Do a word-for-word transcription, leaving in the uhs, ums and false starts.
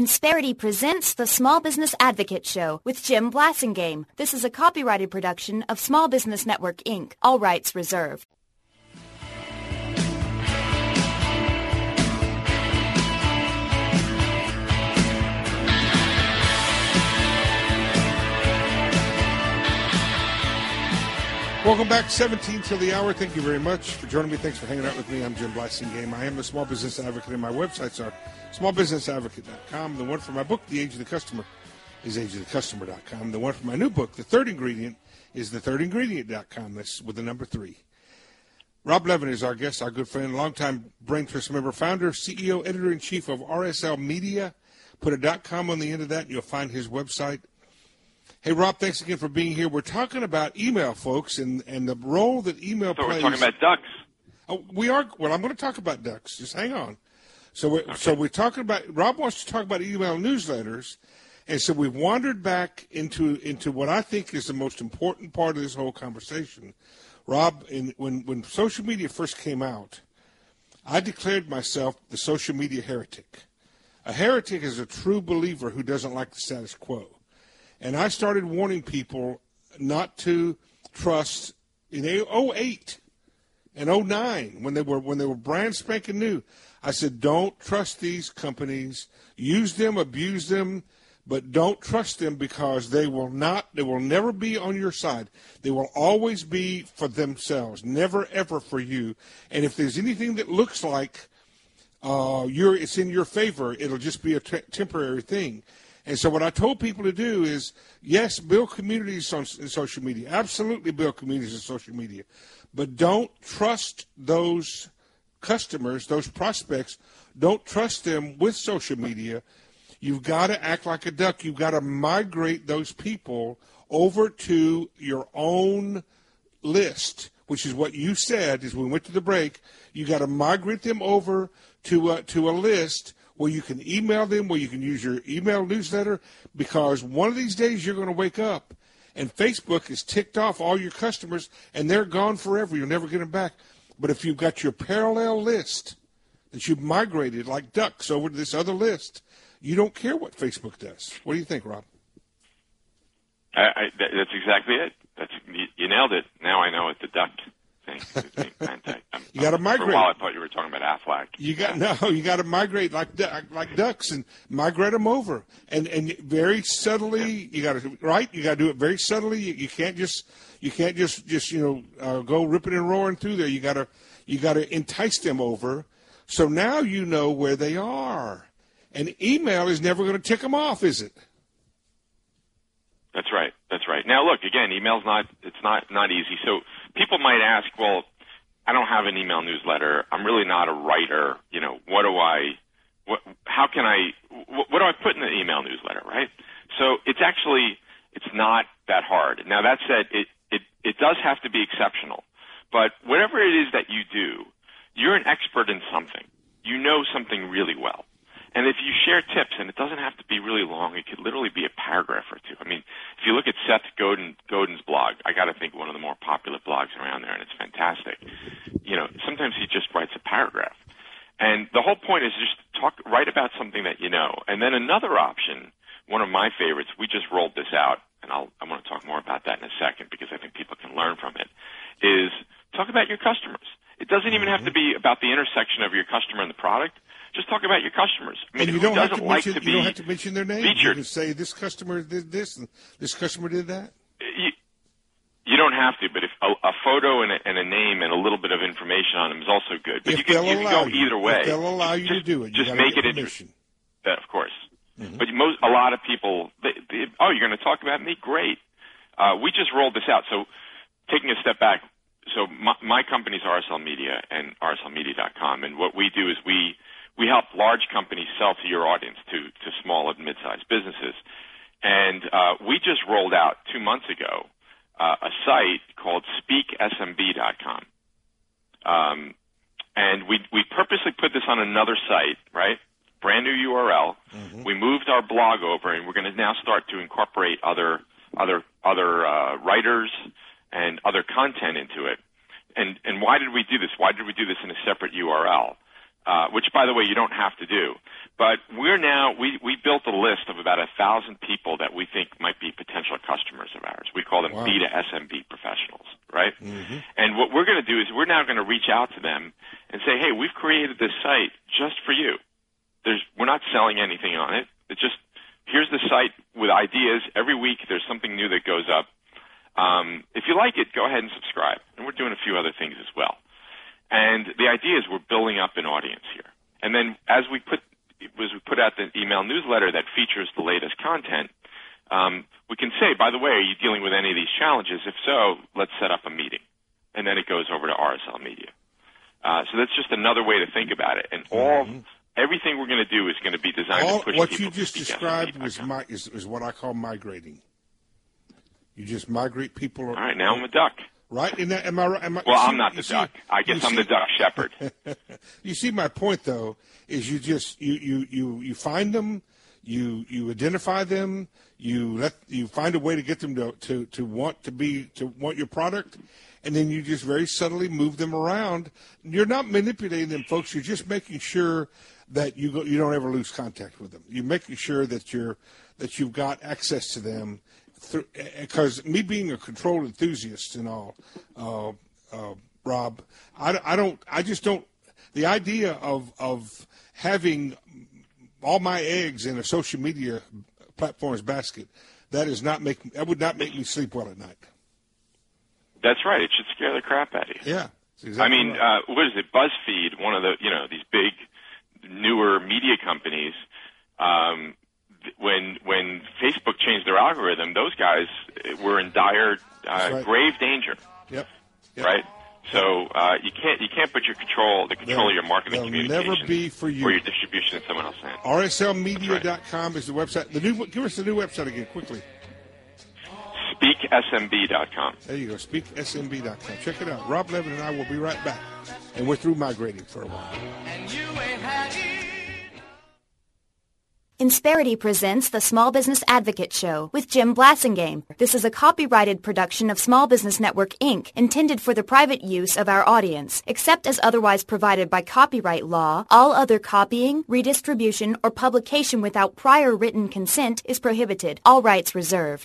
Insperity presents the Small Business Advocate Show with Jim Blasingame. This is a copyrighted production of Small Business Network, Incorporated. All rights reserved. Welcome back, seventeen till the hour. Thank you very much for joining me. Thanks for hanging out with me. I'm Jim Blasingame. I am a small business advocate, and my websites are small business advocate dot com. The one for my book, The Age of the Customer, is age of the customer dot com. The one for my new book, The Third Ingredient, is the third ingredient dot com. That's with the number three. Rob Levin is our guest, our good friend, longtime Brain Trust member, founder, C E O, editor-in-chief of R S L Media. Put a .com on the end of that, and you'll find his website. Hey, Rob, thanks again for being here. We're talking about email, folks, and, and the role that email so plays. We're talking about ducks. Oh, we are. Well, I'm going to talk about ducks. Just hang on. So we're, okay. so we're talking about, Rob wants to talk about email newsletters, and so we've wandered back into into what I think is the most important part of this whole conversation. Rob, in, when, when social media first came out, I declared myself the social media heretic. A heretic is a true believer who doesn't like the status quo. And I started warning people not to trust in oh eight and oh nine when they were when they were brand spanking new. I said, don't trust these companies. Use them, abuse them, but don't trust them because they will not. They will never be on your side. They will always be for themselves, never ever for you. And if there's anything that looks like uh, you're it's in your favor, it'll just be a t- temporary thing. And so what I told people to do is, yes, build communities on in social media. Absolutely build communities on social media. But don't trust those customers, those prospects. Don't trust them with social media. You've got to act like a duck. You've got to migrate those people over to your own list, which is what you said as we went to the break. You got to migrate them over to a, to a list where you can email them, where you can use your email newsletter, because one of these days you're going to wake up and Facebook has ticked off all your customers and they're gone forever. You'll never get them back. But if you've got your parallel list that you've migrated like ducks over to this other list, you don't care what Facebook does. What do you think, Rob? I, I, that's exactly it. That's you, you nailed it. Now I know it's the duck thing. You got to migrate. For a while, I thought you were talking about Aflac. You got no. You got to migrate like like ducks and migrate them over, and and very subtly. You got to right. You got to do it very subtly. You, you can't just you can't just just you know uh, go ripping and roaring through there. You got to you got to entice them over. So now you know where they are, and email is never going to tick them off, is it? That's right. That's right. Now look again. Email's not. It's not not easy. So people might ask, well, I don't have an email newsletter. I'm really not a writer. You know, what do I, what, how can I, what, what do I put in the email newsletter, right? So it's actually, it's not that hard. Now that said, it, it, it does have to be exceptional. But whatever it is that you do, you're an expert in something. You know something really well. And if you share tips, and it doesn't have to be really long, it could literally be a paragraph or two. I mean, if you look at Seth Godin, Godin's blog, I got to think one of the more popular blogs around there, and it's fantastic. You know, sometimes he just writes a paragraph. And the whole point is just talk, write about something that you know. And then another option, one of my favorites, we just rolled this out, and I'll, I want to talk more about that in a second because I think people can learn from it, is talk about your customers. It doesn't even have to be about the intersection of your customer and the product. Just talk about your customers. I mean, and you who don't doesn't have to like mention, to be you don't have to mention their name. featured? You can say this customer did this and this customer did that. You, you don't have to, but if a, a photo and a, and a name and a little bit of information on them is also good. But if you can, you can go you, either way. If they'll allow you just, to do it. You just make it interesting. Uh, of course. Mm-hmm. But most, a lot of people, they, they, oh, you're going to talk about me? Great. Uh, we just rolled this out. So taking a step back, so my, my company's R S L Media and R S L media dot com, and what we do is we we help large companies sell to your audience, to, to small and mid-sized businesses. And uh, we just rolled out two months ago uh, a site called speak S M B dot com. Um, and we we purposely put this on another site, right? Brand new U R L. Mm-hmm. We moved our blog over, and we're going to now start to incorporate other other other uh, writers and other content into it. And and why did we do this? Why did we do this in a separate U R L? Uh, which, by the way, you don't have to do. But we're now, we, we built a list of about a thousand people that we think might be potential customers of ours. We call them wow. B to S M B professionals, right? Mm-hmm. And what we're going to do is we're now going to reach out to them and say, hey, we've created this site just for you. There's, we're not selling anything on it. It's just, here's the site with ideas. Every week there's something new that goes up. Um, if you like it, go ahead and subscribe. And we're doing a few other things as well. And the idea is we're building up an audience here. And then as we put as we put out the email newsletter that features the latest content, um, we can say, by the way, are you dealing with any of these challenges? If so, let's set up a meeting. And then it goes over to R S L Media. Uh, so that's just another way to think about it. And all mm-hmm. everything we're going to do is going to be designed all, to push what people you just to described was my, is, is what I call migrating. You just migrate people. All right, now I'm a duck. Right? Am I, am I, am I, well, see, I'm not the duck. See, I guess I'm see, the duck shepherd. You see, my point, though, is you just you, you, you, you find them, you you identify them, you let you find a way to get them to, to, to want to be to want your product, and then you just very subtly move them around. You're not manipulating them, folks. You're just making sure that you go, you don't ever lose contact with them. You're making sure that you're that you've got access to them. Because me being a control enthusiast and all, uh, uh, Rob, I, I don't, I just don't. The idea of of having all my eggs in a social media platform's basket, that is not make that would not make me sleep well at night. That's right. It should scare the crap out of you. Yeah, exactly I mean, right. uh, what is it? BuzzFeed, one of the you know these big newer media companies. Um, When when Facebook changed their algorithm, those guys were in dire, uh, right. grave danger. Yep. yep. Right. So uh, you can't you can't put your control the control they'll, of your marketing communication never be for you. or your distribution in someone else's hands. R S L media dot com right. is the website. The new give us the new website again quickly. speak S M B dot com. There you go. speak S M B dot com. Check it out. Rob Levin and I will be right back, and we're through migrating for a while. And you ain't had it. Insperity presents the Small Business Advocate Show with Jim Blasingame. This is a copyrighted production of Small Business Network, Incorporated, intended for the private use of our audience. Except as otherwise provided by copyright law, all other copying, redistribution, or publication without prior written consent is prohibited. All rights reserved.